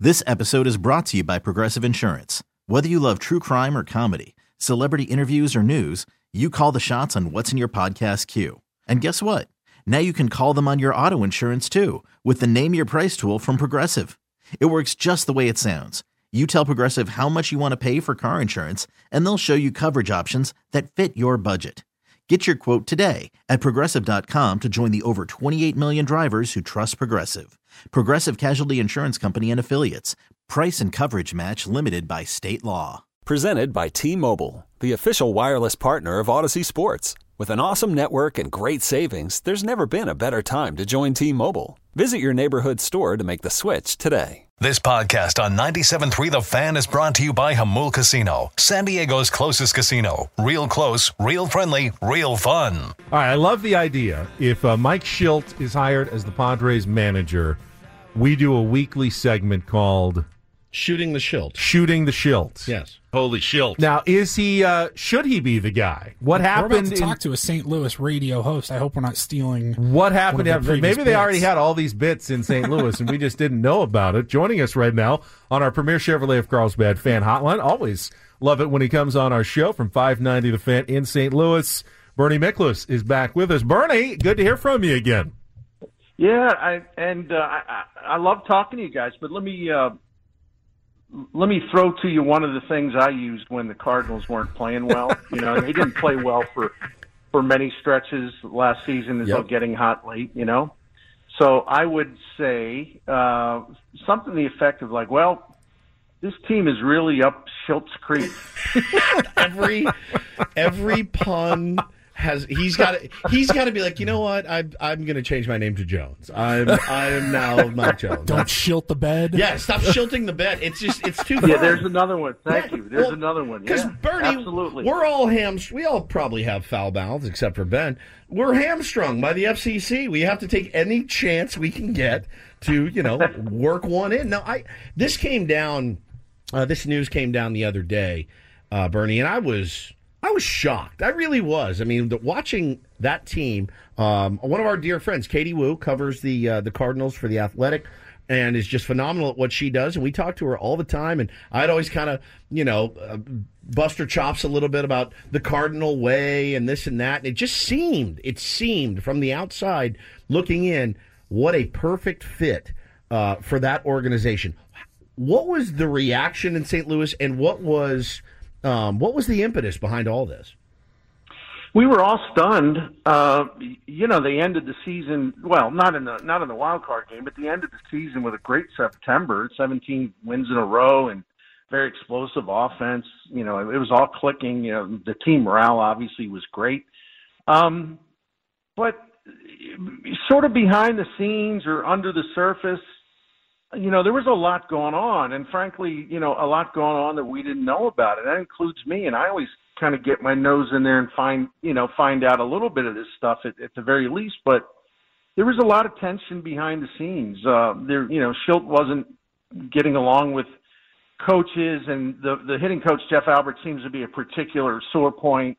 This episode is brought to you by Progressive Insurance. Whether you love true crime or comedy, celebrity interviews or news, you call the shots on what's in your podcast queue. And guess what? Now you can call them on your auto insurance too with the Name Your Price tool from Progressive. It works just the way it sounds. You tell Progressive how much you want to pay for car insurance, and they'll show you coverage options that fit your budget. Get your quote today at Progressive.com to join the over 28 million drivers who trust Progressive. Progressive Casualty Insurance Company and Affiliates. Price and coverage match limited by state law. Presented by T-Mobile, the official wireless partner of Odyssey Sports. With an awesome network and great savings, there's never been a better time to join T-Mobile. Visit your neighborhood store to make the switch today. This podcast on 97.3 The Fan is brought to you by Jamul Casino, San Diego's closest casino. Real close, real friendly, real fun. All right, I love the idea. If Mike Shildt is hired as the Padres manager, we do a weekly segment called Shooting the Shildt. Shooting the Shildt. Yes. Holy Shildt. Now, is he? Should he be the guy? What happened? We're about to talk to a St. Louis radio host. I hope we're not stealing. What happened? Maybe they already bits. had all these bits in St. Louis, and we just didn't know about it. Joining us right now on our Premier Chevrolet of Carlsbad fan hotline. Always love it when he comes on our show from 590 The Fan in St. Louis. Bernie Miklas is back with us. Bernie, good to hear from you again. Yeah, I love talking to you guys, but let me throw to you one of the things I used when the Cardinals weren't playing well. You know, they didn't play well for many stretches last season until getting hot late, you know. So I would say something to the effect of like, well, this team is really up Schilt's creek. Every pun he's got to be like, you know what? I'm going to change my name to Jones. I'm now Mike Jones. Don't shilt the bed. Yeah, stop shilting the bed. It's too fun. Yeah, there's another one. Thank you. There's another one. Because Bernie, absolutely. We're all we all probably have foul mouths except for Ben. We're hamstrung by the FCC. We have to take any chance we can get to, work one in. Now, this news came down the other day, Bernie, and I was shocked. I really was. I mean, watching that team, one of our dear friends, Katie Wu, covers the Cardinals for The Athletic and is just phenomenal at what she does. And we talk to her all the time. And I'd always kind of, bust her chops a little bit about the Cardinal way and this and that. And it seemed from the outside looking in, what a perfect fit for that organization. What was the reaction in St. Louis, and what was the impetus behind all this? We were all stunned. They ended the season, well, not in the wild card game, but the end of the season with a great September, 17 wins in a row and very explosive offense. It was all clicking. The team morale obviously was great. But sort of behind the scenes or under the surface, there was a lot going on, and frankly, a lot going on that we didn't know about. And that includes me, and I always kind of get my nose in there and find out a little bit of this stuff at the very least. But there was a lot of tension behind the scenes. Shildt wasn't getting along with coaches, and the hitting coach, Jeff Albert, seems to be a particular sore point.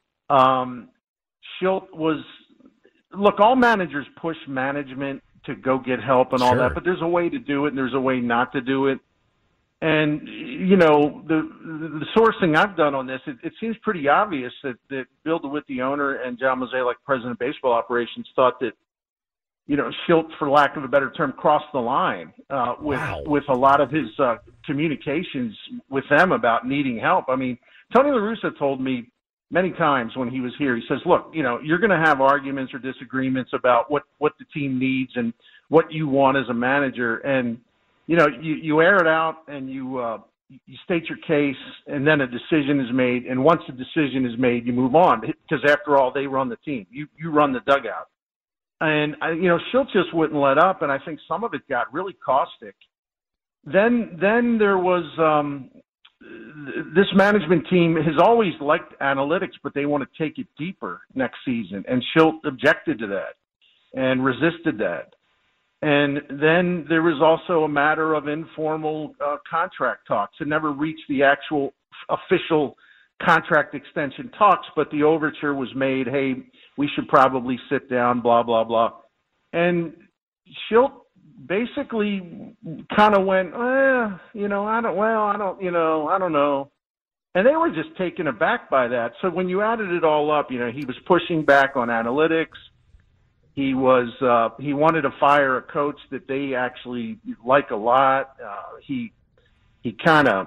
Shildt was – look, all managers push management to go get help and all that, but there's a way to do it and there's a way not to do it. And, the sourcing I've done on this, it seems pretty obvious that Bill DeWitt, the owner, and John Mozeliak, president of baseball operations, thought that, Shildt, for lack of a better term, crossed the line with a lot of his communications with them about needing help. I mean, Tony La Russa told me many times when he was here, he says, look, you're going to have arguments or disagreements about what the team needs and what you want as a manager. And, you air it out and you state your case, and then a decision is made. And once the decision is made, you move on, because after all, they run the team. You run the dugout. And, Shildt just wouldn't let up. And I think some of it got really caustic. Then there was, this management team has always liked analytics, but they want to take it deeper next season. And Shildt objected to that and resisted that. And then there was also a matter of informal contract talks. It never reached the actual official contract extension talks, but the overture was made, hey, we should probably sit down, blah, blah, blah. And Shildt basically kind of went, I don't know. And they were just taken aback by that. So when you added it all up, he was pushing back on analytics. He wanted to fire a coach that they actually like a lot. He kind of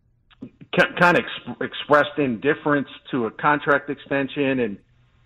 expressed indifference to a contract extension. And,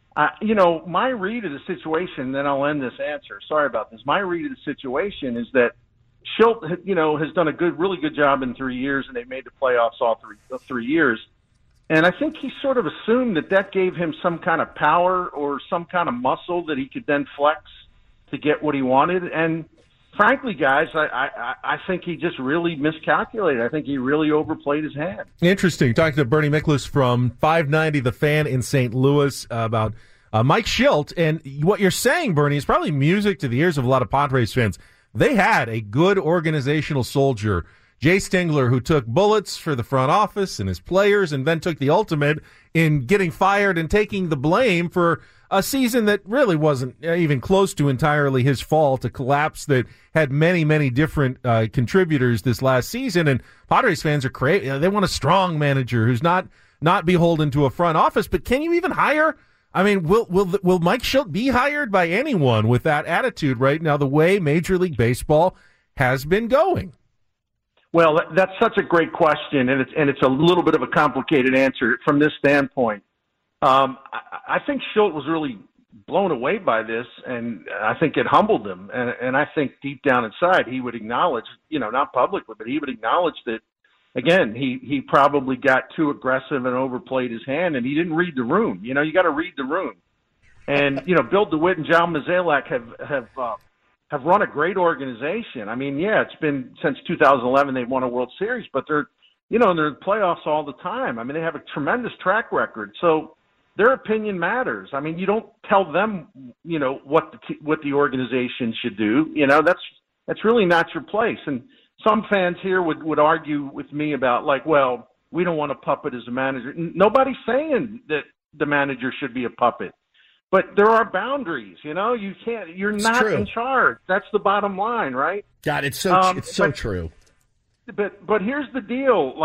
my read of the situation, then I'll end this answer. Sorry about this. My read of the situation is that Shildt, has done a really good job in 3 years, and they made the playoffs all three years. And I think he sort of assumed that gave him some kind of power or some kind of muscle that he could then flex to get what he wanted. And frankly, guys, I think he just really miscalculated. I think he really overplayed his hand. Interesting. Talking to Bernie Miklasz from 590 The Fan in St. Louis about Mike Shildt. And what you're saying, Bernie, is probably music to the ears of a lot of Padres fans. They had a good organizational soldier, Jay Stingler, who took bullets for the front office and his players and then took the ultimate in getting fired and taking the blame for a season that really wasn't even close to entirely his fault, a collapse that had many, many different contributors this last season. And Padres fans are crazy. They want a strong manager who's not beholden to a front office. But can you even hire? I mean, will Mike Shildt be hired by anyone with that attitude right now, the way Major League Baseball has been going? Well, that's such a great question, and it's a little bit of a complicated answer from this standpoint. I think Shildt was really blown away by this, and I think it humbled him. And I think deep down inside he would acknowledge, not publicly, but he would acknowledge that, again, he probably got too aggressive and overplayed his hand, and he didn't read the room. You got to read the room. And, Bill DeWitt and John Mozeliak have run a great organization. I mean, it's been since 2011 they've won a World Series, but they're in the playoffs all the time. I mean, they have a tremendous track record. So their opinion matters. I mean, you don't tell them, what the organization should do. That's really not your place. And some fans here would argue with me about we don't want a puppet as a manager. Nobody's saying that the manager should be a puppet. But there are boundaries, you're not in charge. That's the bottom line, right? God, it's so true. But here's the deal.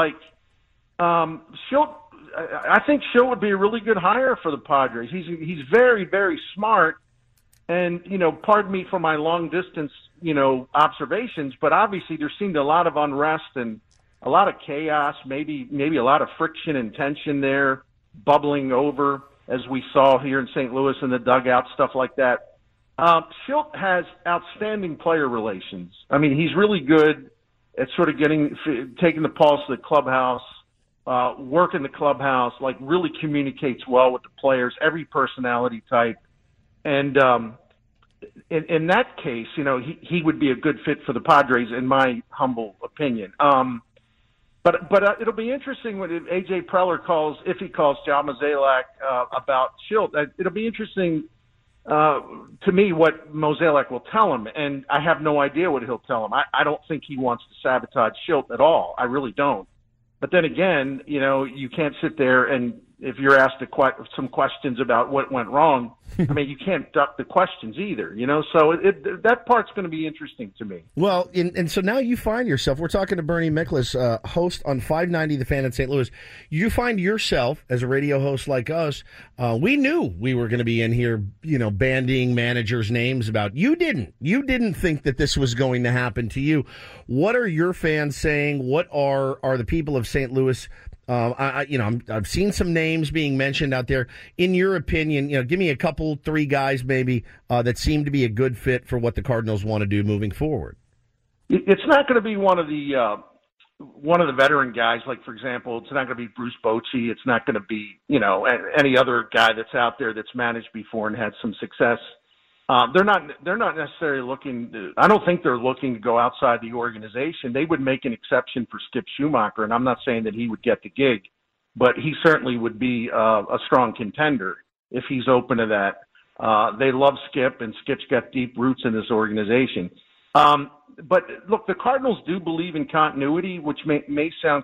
Shildt, I think Shildt would be a really good hire for the Padres. He's very, very smart. And, pardon me for my long distance, observations, but obviously there seemed a lot of unrest and a lot of chaos, maybe a lot of friction and tension there bubbling over, as we saw here in St. Louis in the dugout, stuff like that. Shildt has outstanding player relations. I mean, he's really good at sort of taking the pulse of the clubhouse, working the clubhouse, really communicates well with the players, every personality type. And in that case, he would be a good fit for the Padres, in my humble opinion. But it'll be interesting when A.J. Preller calls John Mozeliak about Shildt. It'll be interesting to me what Mozeliak will tell him, and I have no idea what he'll tell him. I don't think he wants to sabotage Shildt at all. I really don't. But then again, you can't sit there and if you're asked some questions about what went wrong, I mean, you can't duck the questions either, So that part's going to be interesting to me. Well, and so now you find yourself, we're talking to Bernie Miklasz, host on 590 The Fan in St. Louis. You find yourself, as a radio host like us, we knew we were going to be in here, bandying managers' names about. You didn't think that this was going to happen to you. What are your fans saying? What are the people of St. Louis? I've seen some names being mentioned out there. In your opinion, give me a couple, 3 guys maybe that seem to be a good fit for what the Cardinals want to do moving forward. It's not going to be one of the veteran guys. Like, for example, it's not going to be Bruce Bochy. It's not going to be any other guy that's out there that's managed before and had some success. They're not necessarily looking. I don't think they're looking to go outside the organization. They would make an exception for Skip Schumacher, and I'm not saying that he would get the gig, but he certainly would be a strong contender if he's open to that. They love Skip, and Skip's got deep roots in this organization. But look, the Cardinals do believe in continuity, which may sound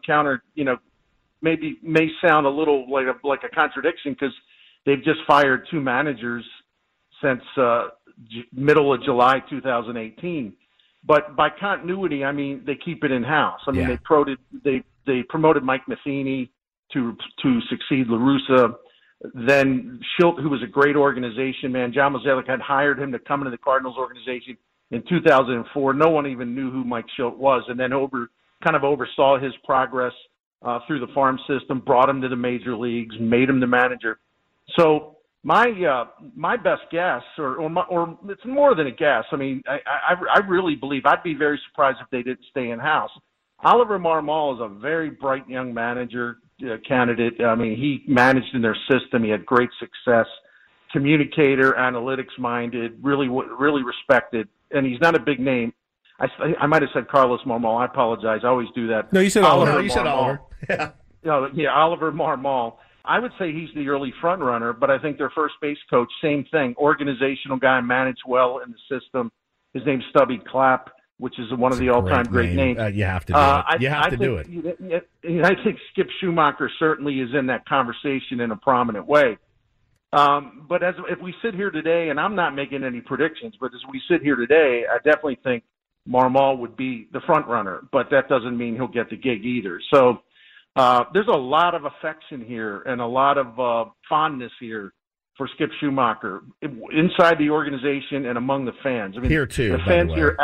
maybe may sound a little like a contradiction because they've just fired 2 managers since middle of July 2018. But by continuity, I mean they keep it in house. I mean they promoted Mike Matheny to succeed La Russa. Then Schilt, who was a great organization man, John Mozeliak had hired him to come into the Cardinals organization in 2004. No one even knew who Mike Schilt was, and then oversaw his progress through the farm system, brought him to the major leagues, made him the manager. So my best guess, or it's more than a guess. I mean, I really believe I'd be very surprised if they didn't stay in house. Oliver Marmol is a very bright young manager candidate. I mean, he managed in their system. He had great success. Communicator, analytics minded, really respected, and he's not a big name. I might have said Carlos Marmol. I apologize. I always do that. No, you said Oliver. You said Oliver. Yeah. Oliver Marmol. I would say he's the early front runner, but I think their first base coach, same thing. Organizational guy, managed well in the system. His name's Stubby Clapp, which is one of the all-time great names. You have to do it. You have to do it. I think Skip Schumacher certainly is in that conversation in a prominent way. But if we sit here today, and I'm not making any predictions, but as we sit here today, I definitely think Marmol would be the front runner, but that doesn't mean he'll get the gig either. So there's a lot of affection here and a lot of fondness here for Skip Schumacher inside the organization and among the fans. I mean, here too. The fans here,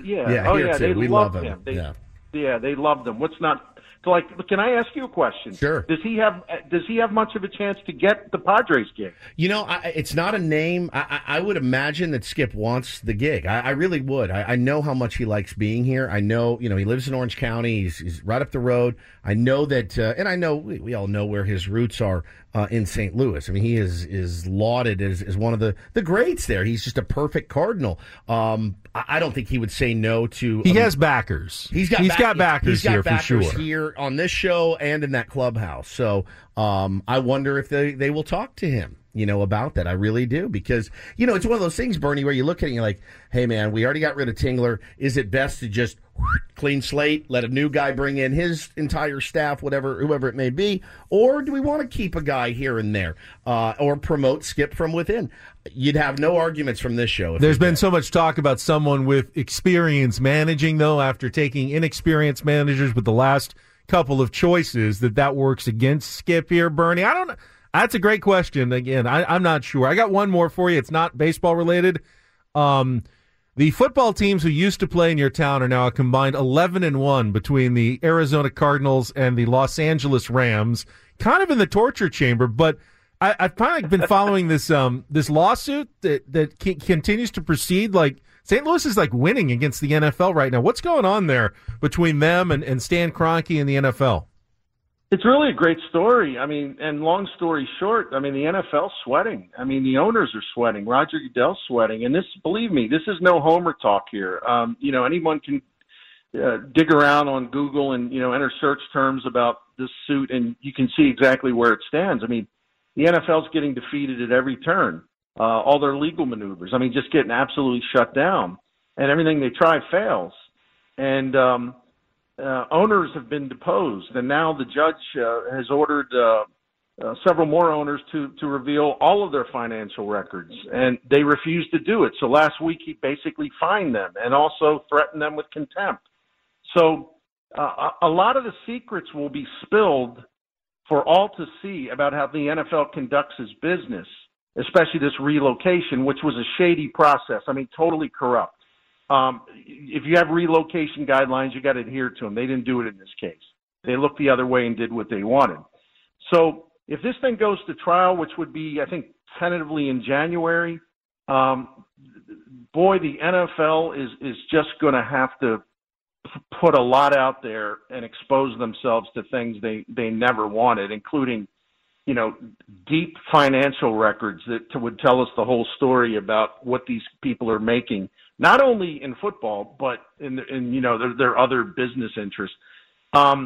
we love him. They love them. What's not? Like, can I ask you a question? Sure. Does he have much of a chance to get the Padres gig? You know, it's not a name. I would imagine that Skip wants the gig. I really would. I know how much he likes being here. I know, he lives in Orange County. He's right up the road. I know that, and I know we all know where his roots are in St. Louis. I mean, he is lauded as one of the greats there. He's just a perfect Cardinal. I don't think he would say no to. He has backers. He's got backers here for sure. Here on this show and in that clubhouse. So I wonder if they will talk to him, about that. I really do, because it's one of those things, Bernie, where you look at it and you're like, hey man, we already got rid of Tingler. Is it best to just clean slate, let a new guy bring in his entire staff, whoever it may be, or do we want to keep a guy here and there, or promote Skip from within? You'd have no arguments from this show. There's been so much talk about someone with experience managing, though, after taking inexperienced managers with the last couple of choices, that works against Skip here, Bernie. I don't know. That's a great question. Again, I'm not sure. I got one more for you. It's not baseball related. The football teams who used to play in your town are now a combined 11-1 between the Arizona Cardinals and the Los Angeles Rams. Kind of in the torture chamber, but I've kind of been following this lawsuit that continues to proceed. Like, St. Louis is like winning against the NFL right now. What's going on there between them and Stan Kroenke and the NFL? It's really a great story. I mean, and long story short, I mean, the NFL's sweating. I mean, the owners are sweating. Roger Goodell's sweating. And this, believe me, this is no homer talk here. Anyone can dig around on Google and, enter search terms about this suit, and you can see exactly where it stands. I mean, the NFL's getting defeated at every turn. All their legal maneuvers. I mean, just getting absolutely shut down. And everything they try fails. And owners have been deposed, and now the judge has ordered several more owners to reveal all of their financial records, and they refuse to do it. So last week he basically fined them and also threatened them with contempt. So a lot of the secrets will be spilled for all to see about how the NFL conducts its business, especially this relocation, which was a shady process. I mean, totally corrupt. If you have relocation guidelines, you got to adhere to them. They didn't do it in this case. They looked the other way and did what they wanted. So if this thing goes to trial, which would be, I think, tentatively in January, the NFL is just going to have to put a lot out there and expose themselves to things they never wanted, including, deep financial records that would tell us the whole story about what these people are making, not only in football, but in their other business interests. I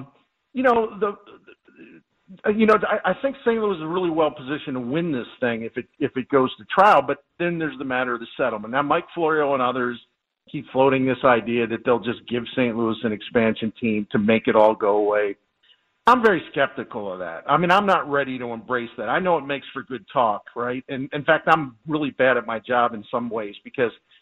think St. Louis is really well positioned to win this thing if it goes to trial, but then there's the matter of the settlement. Now, Mike Florio and others keep floating this idea that they'll just give St. Louis an expansion team to make it all go away. I'm very skeptical of that. I mean, I'm not ready to embrace that. I know it makes for good talk, right? And in fact, I'm really bad at my job in some ways, because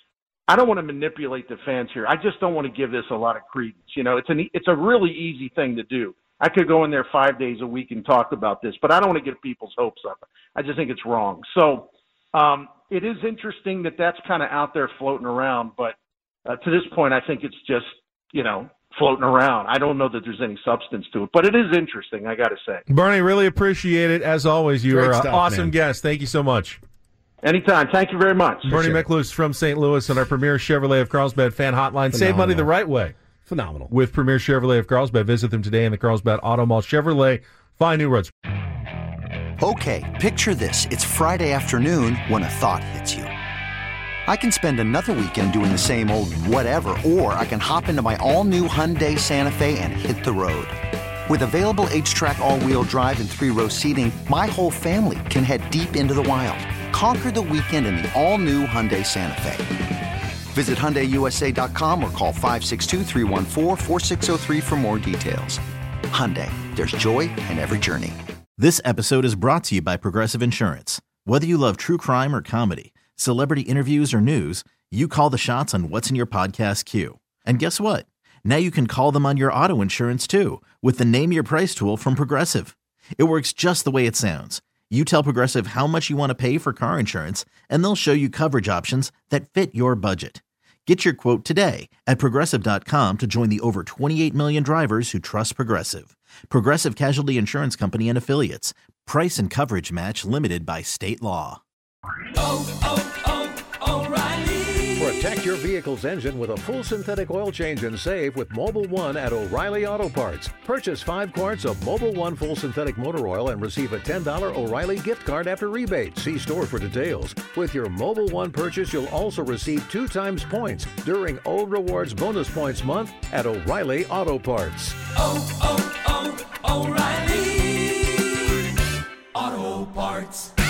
I don't want to manipulate the fans here. I just don't want to give this a lot of credence. It's a really easy thing to do. I could go in there 5 days a week and talk about this, but I don't want to get people's hopes up. I just think it's wrong. So it is interesting that that's kind of out there floating around, but to this point, I think it's just, floating around. I don't know that there's any substance to it, but it is interesting, I got to say. Bernie, really appreciate it. As always, you are an awesome man. guest. Thank you so much. Anytime. Thank you very much. Bernie McLuce from St. Louis on our Premier Chevrolet of Carlsbad fan hotline. Save money the right way. Phenomenal. With Premier Chevrolet of Carlsbad. Visit them today in the Carlsbad Auto Mall. Chevrolet, find new roads. Okay, picture this. It's Friday afternoon when a thought hits you. I can spend another weekend doing the same old whatever, or I can hop into my all-new Hyundai Santa Fe and hit the road. With available H-Track all-wheel drive and 3-row seating, my whole family can head deep into the wild. Conquer the weekend in the all-new Hyundai Santa Fe. Visit HyundaiUSA.com or call 562-314-4603 for more details. Hyundai, there's joy in every journey. This episode is brought to you by Progressive Insurance. Whether you love true crime or comedy, celebrity interviews or news, you call the shots on what's in your podcast queue. And guess what? Now you can call them on your auto insurance too with the Name Your Price tool from Progressive. It works just the way it sounds. You tell Progressive how much you want to pay for car insurance, and they'll show you coverage options that fit your budget. Get your quote today at Progressive.com to join the over 28 million drivers who trust Progressive. Progressive Casualty Insurance Company and Affiliates. Price and coverage match limited by state law. O'Reilly. Protect your vehicle's engine with a full synthetic oil change and save with Mobil 1 at O'Reilly Auto Parts. Purchase 5 quarts of Mobil 1 full synthetic motor oil and receive a $10 O'Reilly gift card after rebate. See store for details. With your Mobil 1 purchase, you'll also receive 2 times points during O Rewards Bonus Points Month at O'Reilly Auto Parts. O'Reilly Auto Parts.